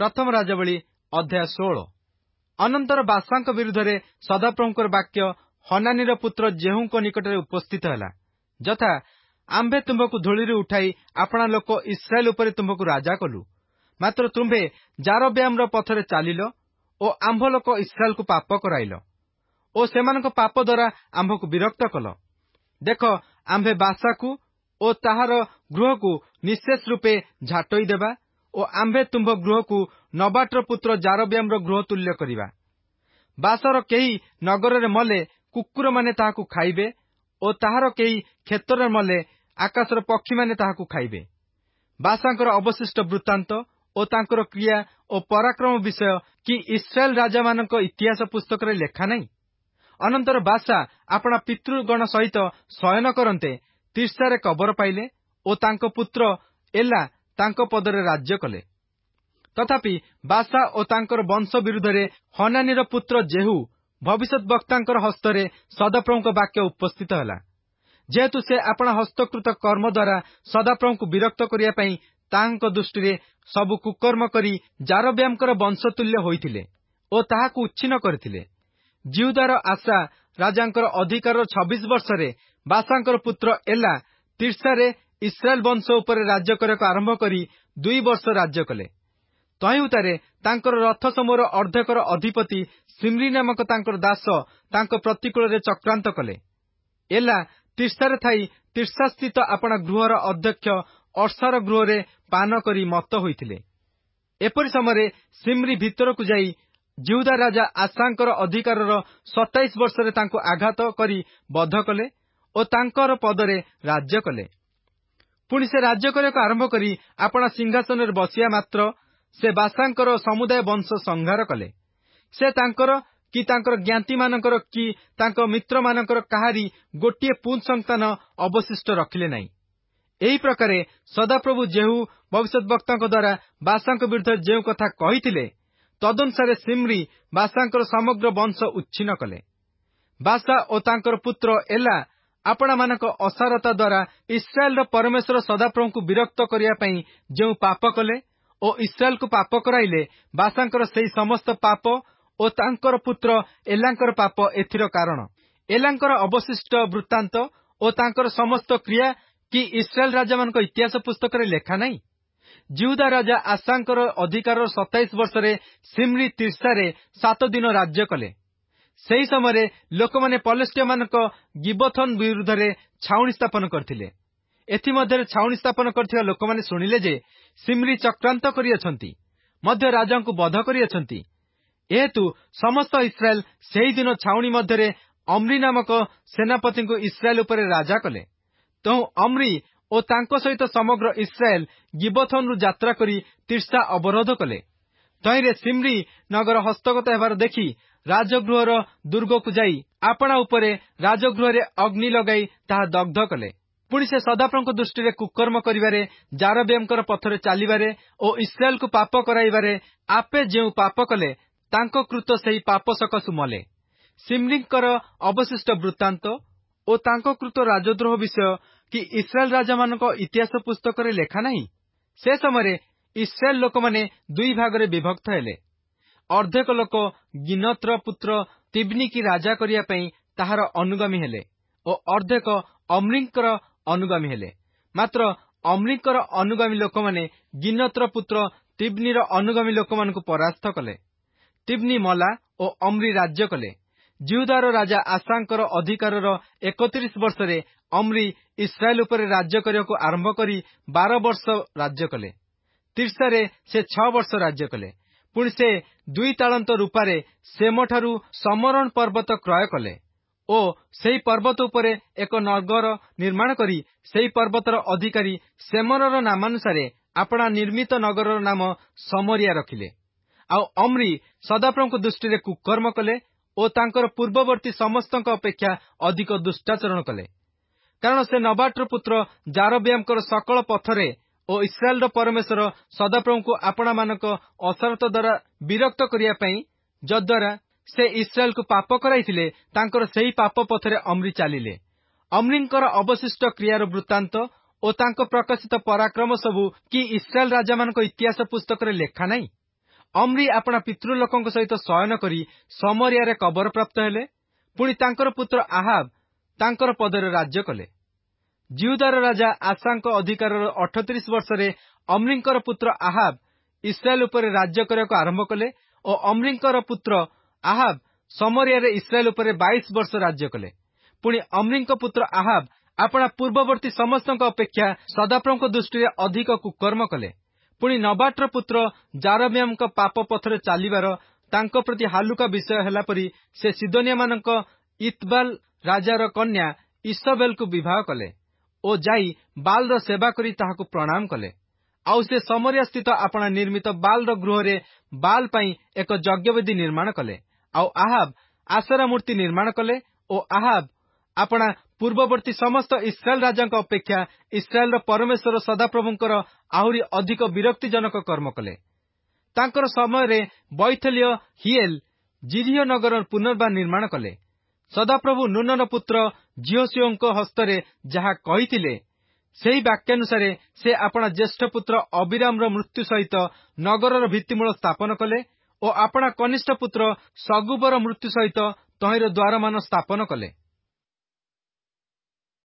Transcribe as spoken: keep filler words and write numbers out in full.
प्रथम राजावली अध्याय षोल। अनंतर बासांक विरुद्ध सदाप्रभुंकर वाक्य हनानीर पुत्र जेहूंक निकटरे उपस्थित है, जथा आंभे तुम्भकु धूलिरु उठाई आपणा लोक इस्राएल उपरे तुम्भकु राजा कलु, मात्र तुम्भे जारब्यामर पथरे चालिल ओ आंभ लोक इस्राएल को पाप कराइल ओ सेमानक पाप द्वारा आंभकु विरक्त कल। देख, आंभे बासाकु ओ ताहार गृहकु निशेष रूपे झाटई देबा ओ आंभे तुम्भ गृहकु नबाटर पुत्र जारब्यामर गृह तुल्य करिबा। बासर केही नगररे मले कुकुर माने ताहाकु खाइबे ओ ताहार केही क्षेत्र मले आकाशर पक्षी माने ताहाकु खाइबे। बासांकर अवशिष्ट वृत्तांत ओ तांकर क्रिया ओ पराक्रम विषय कि इस्राएल राजा मानक इतिहास पुस्तक रे लेखा नहीं। अनंतर बासा आपणा पितृगण सहित शयन करन्ते तिर्सारे कबर पाइले ओ तांको पुत्र एला तांको पदरे राज्य कले। तथापि बासा ओ तांकर वंश विरुद्धरे हनानीर पुत्र जेहू भविष्यत वक्तांकर हस्तरे सदाप्रभुंक वाक्य उपस्थित हला, जेहेतु से आपणा हस्तकृत कर्म द्वारा सदाप्रभुंकु विरक्त करिया पई तांको दृष्टिरे सबु कुकर्म करी जारब्यामकर वंशतुल्य होइथिले ओ ताहाकु उच्छिन्न करथिले। जिहुदार आशा राजांकर अधिकार छब्बीस वर्षरे बासांकर पुत्र एला तिर्सारे इस्राएल वंश उपरे राज्य करक आरंभ करी दुई वर्ष राज्य कले। तहिउतारे तांकर रथ समूहर अर्धेकर अधिपति सिमरी नामक तांकर दास तांको प्रतिकूल चक्रांत कले। एला तिर्सारे थाई तिर्सा स्थित आपणा गृहर अध्यक्ष अर्सार गृहरे पान करी मत होइथिले। एपरि समୟରେ सिमरी भितरकु जाई जिहुदा राजा आसांकर अधिकारर सत्ताईस वर्षरे तांको आघात करी बध कले ओ तांकर पदरे राज्य कले। पुणी से राज्य करक आरंभ करी आपणा सिंहासन बसिया मात्र से बासांकर समुदाय वंश संहार कले। से तांकर कि तांकर ज्ञाति मानकर कि तांको मित्र मानकर काहारी गोटिए पुंज संतान अवशिष्ट रखिले नहीं। एही प्रकारे सदाप्रभु जेहू भविष्यद्वक्तांक द्वारा बासांक विरुद्ध जेउ कथा कहिथिले तदनुसारे सिमरी बासांकर समग्र वंश उच्छिन्न कले। बासा ओ तांकर पुत्र एला आपणा मानक असारता द्वारा इस्राएल परमेश्वर सदाप्रभुंकु विरक्त करिया पई जेउ पाप कले ओ इस्राएल को पाप कराइले, बासांकर सेही समस्त पाप ओ तांकर पुत्र एलांकर पाप एथिर कारण। एलांकर अवशिष्ट वृत्तांत ओ तांकर समस्त क्रिया कि इस्राएल राजा मानक इतिहास पुस्तक रे लेखा नहीं। जिहुदा राजा आसांकर अधिकार सत्ताईस वर्षरे सिमरी तिर्सारे सात दिन राज्य कले। सेही समय लोक माने पलेस्टिया मानक गिबथन विरुद्धरे छाउणी स्थापन करथिले। एथि मध्यरे छाउणी स्थापन करथिबा लोक माने सुनिले जे सिमरी चक्रांत करियछंती मध्य राजांकु बध करियछंती। एहेतु समस्त इस्राएल सेही दिन छाउणी मध्यरे अम्री नामक सेनापतिंकु इस्राएल उपरे राजा कले। तो अम्री ओ तांको सहित समग्र इस्राएल गिबथनरु यात्रा करी तिर्सा अवरोध कले। तहिरे सिमरी नगर हस्तगत हेबार देखि राजगृहर दुर्गकु जाई आपणा उपरे राजगृहरे अग्नि लगाई ताहा दग्ध कले। पुणी से सदाप्रभुंक दृष्टिरे कुकर्म करिबारे जारब्यामकर पथरे चालिबारे ओ इस्राएल को पाप कराइबारे आपे जेउ पाप कले तांको कृत सेही पाप सकसु मले। सिमरींकर अवशिष्ट वृत्तांत ओ तांको कृत राजद्रोह विषय कि इस्राएल राजा मानक इतिहास पुस्तक रे लेखा नहीं। से समय इस्राएल लोक माने दुई भागरे विभक्त हेले। अर्धेक लोक गिनत्र पुत्र तिब्नी की राजा करिया पई ताहार अनुगामी हेले ओ अर्धेक अम्रींकर अनुगामी हेले। मात्र अम्रींकर अनुगामी लोक माने गिनत्र पुत्र तिब्नीर अनुगामी लोक मानकु परास्त कले। तिब्नी मला ओ अम्री राज्य कले। जिहुदार राजा आसांकर अधिकारर एकतीस वर्षरे अम्री इस्राएल उपरे राज्य करियाकु आरंभ करी बारह वर्ष राज्य कले। तिर्सारे से छ वर्ष राज्य कले। पुणी से दुई तालंत रूपारे सेमठारु समरण पर्वत क्रय कले ओ सेही पर्वत उपरे एक नगर निर्माण करी सेही पर्वतर अधिकारी सेमरर नामानुसारे आपणा निर्मित नगरर नाम समरिया रखिले। आउ अम्री सदाप्रभुंक दृष्टिरे कुकर्म कले ओ तांकर पूर्ववर्ती समस्तक अपेक्षा अधिक दुष्टाचरण कले। कारण से नबाटर पुत्र जारब्यामकर सकल पथरे ओ इस्राएल परमेश्वर सदाप्रभुंकु आपणा मानक असारत द्वारा विरक्त करिया पई जद्वारा से इस्राएल को पाप कराइथिले तांकर सेही पाप पथरे अम्री चालिले। अम्रींकर अवशिष्ट क्रियार वृत्तांत ओ तांको प्रकाशित पराक्रम सबु कि इस्राएल राजा मानक इतिहास पुस्तक रे लेखा नहीं। ଅମ୍ରି ଆପଣା ପିତୃଲୋକଙ୍କ ସହିତ ଶୟନ କରି ସମରିୟାରେ କବର ପ୍ରାପ୍ତ ହେଲେ। ପୁଣି ତାଙ୍କର ପୁତ୍ର ଆହାବ ତାଙ୍କର ପଦରେ ରାଜ୍ୟ କଲେ। ଜିହୁଦାର ରାଜା ଆସାଙ୍କ ଅଧିକାରର ଅଠତିରିଶ ବର୍ଷରେ ଅମ୍ରିଙ୍କର ପୁତ୍ର ଆହାବ ଇସ୍ରାଏଲ ଉପରେ ରାଜ୍ୟ କରିବାକୁ ଆରମ୍ଭ କଲେ ଓ ଅମ୍ରିଙ୍କର ପୁତ୍ର ଆହାବ ସମରିୟାରେ ଇସ୍ରାଏଲ ଉପରେ ବାଇଶ ବର୍ଷ ରାଜ୍ୟ କଲେ। ପୁଣି ଅମ୍ରିଙ୍କ ପୁତ୍ର ଆହାବ ଆପଣା ପୂର୍ବବର୍ତ୍ତୀ ସମସ୍ତଙ୍କ ଅପେକ୍ଷା ସଦାପ୍ରଭୁଙ୍କ ଦୃଷ୍ଟିରେ ଅଧିକ କୁକର୍ମ କଲେ। ପୁଣି ନବାଟର ପୁତ୍ର ଜାରବିଆମଙ୍କ ପାପ ପଥରେ ଚାଲିବାର ତାଙ୍କ ପ୍ରତି ହାଲୁକା ବିଷୟ ହେଲା ପରି ସେ ସିଦୋନିଆମାନଙ୍କ ଇତବାଲ ରାଜାର କନ୍ୟା ଇସବେଲକୁ ବିବାହ କଲେ ଓ ଯାଇ ବାଲର ସେବା କରି ତାହାକୁ ପ୍ରଣାମ କଲେ। ଆଉ ସେ ସମରିୟା ସ୍ଥିତ ଆପଣା ନିର୍ମିତ ବାଲର ଗୃହରେ ବାଲ ପାଇଁ ଏକ ଯଜ୍ଞବେଦୀ ନିର୍ମାଣ କଲେ। ଆଉ ଆହାବ ଆସରା ମୂର୍ତ୍ତି ନିର୍ମାଣ କଲେ ଓ ଆହାବ ଆପଣା ପୂର୍ବବର୍ତ୍ତୀ ସମସ୍ତ ଇସ୍ରାଏଲ ରାଜାଙ୍କ ଅପେକ୍ଷା ଇସ୍ରାଏଲର ପରମେଶ୍ୱର ସଦାପ୍ରଭୁଙ୍କର ଆହୁରି ଅଧିକ ବିରକ୍ତିଜନକ କର୍ମ କଲେ। ତାଙ୍କର ସମୟରେ ବୈଥଲୀୟ ହିଏଲ ଜିରିହ ନଗର ପୁନର୍ବାର ନିର୍ମାଣ କଲେ। ସଦାପ୍ରଭୁ ନୁନର ପୁତ୍ର ଝିହୋଶୁଆଙ୍କ ହସ୍ତରେ ଯାହା କହିଥିଲେ ସେହି ବାକ୍ୟାନୁସାରେ ସେ ଆପଣା ଜ୍ୟେଷ୍ଠ ପୁତ୍ର ଅବିରାମର ମୃତ୍ୟୁ ସହିତ ନଗରର ଭିତ୍ତିମୂଳ ସ୍ଥାପନ କଲେ ଓ ଆପଣା କନିଷ୍ଠ ପୁତ୍ର ସଗୁବର ମୃତ୍ୟୁ ସହିତ ତହିଁର ଦ୍ୱାରମାନ ସ୍ଥାପନ କଲେ।